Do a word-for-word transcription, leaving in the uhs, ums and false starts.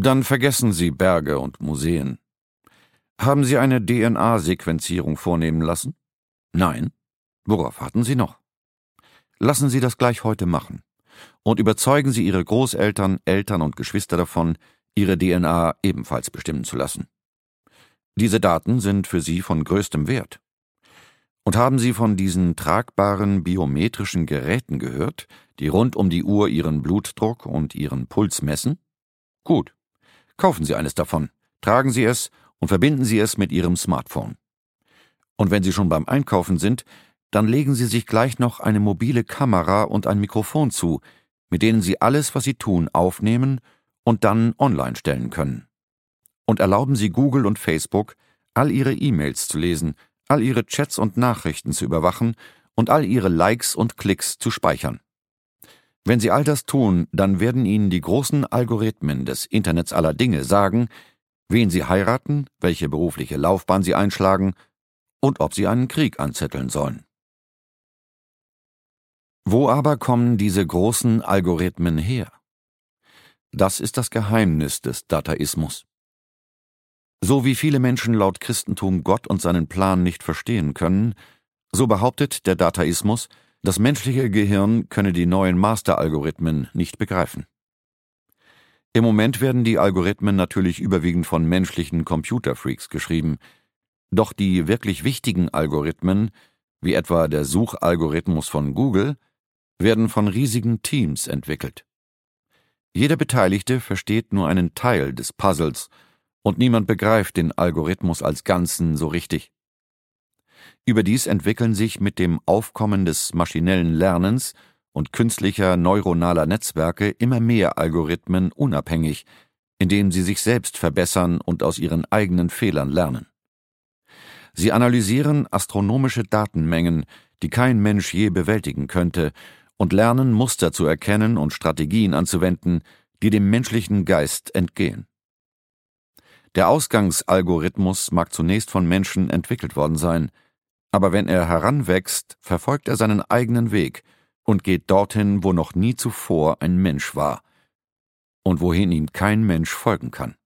Dann vergessen Sie Berge und Museen. Haben Sie eine D N A-Sequenzierung vornehmen lassen? Nein? Worauf warten Sie noch? Lassen Sie das gleich heute machen. Und überzeugen Sie Ihre Großeltern, Eltern und Geschwister davon, Ihre D N A ebenfalls bestimmen zu lassen. Diese Daten sind für Sie von größtem Wert. Und haben Sie von diesen tragbaren biometrischen Geräten gehört, die rund um die Uhr Ihren Blutdruck und Ihren Puls messen? Gut. Kaufen Sie eines davon, tragen Sie es und verbinden Sie es mit Ihrem Smartphone. Und wenn Sie schon beim Einkaufen sind, dann legen Sie sich gleich noch eine mobile Kamera und ein Mikrofon zu, mit denen Sie alles, was Sie tun, aufnehmen und dann online stellen können. Und erlauben Sie Google und Facebook, all Ihre E-Mails zu lesen, all Ihre Chats und Nachrichten zu überwachen und all Ihre Likes und Klicks zu speichern. Wenn Sie all das tun, dann werden Ihnen die großen Algorithmen des Internets aller Dinge sagen, wen Sie heiraten, welche berufliche Laufbahn Sie einschlagen und ob Sie einen Krieg anzetteln sollen. Wo aber kommen diese großen Algorithmen her? Das ist das Geheimnis des Dataismus. So wie viele Menschen laut Christentum Gott und seinen Plan nicht verstehen können, so behauptet der Dataismus, das menschliche Gehirn könne die neuen Master-Algorithmen nicht begreifen. Im Moment werden die Algorithmen natürlich überwiegend von menschlichen Computerfreaks geschrieben, doch die wirklich wichtigen Algorithmen, wie etwa der Suchalgorithmus von Google, werden von riesigen Teams entwickelt. Jeder Beteiligte versteht nur einen Teil des Puzzles und niemand begreift den Algorithmus als Ganzen so richtig. Überdies entwickeln sich mit dem Aufkommen des maschinellen Lernens und künstlicher neuronaler Netzwerke immer mehr Algorithmen unabhängig, indem sie sich selbst verbessern und aus ihren eigenen Fehlern lernen. Sie analysieren astronomische Datenmengen, die kein Mensch je bewältigen könnte, und lernen Muster zu erkennen und Strategien anzuwenden, die dem menschlichen Geist entgehen. Der Ausgangsalgorithmus mag zunächst von Menschen entwickelt worden sein, aber wenn er heranwächst, verfolgt er seinen eigenen Weg und geht dorthin, wo noch nie zuvor ein Mensch war und wohin ihm kein Mensch folgen kann.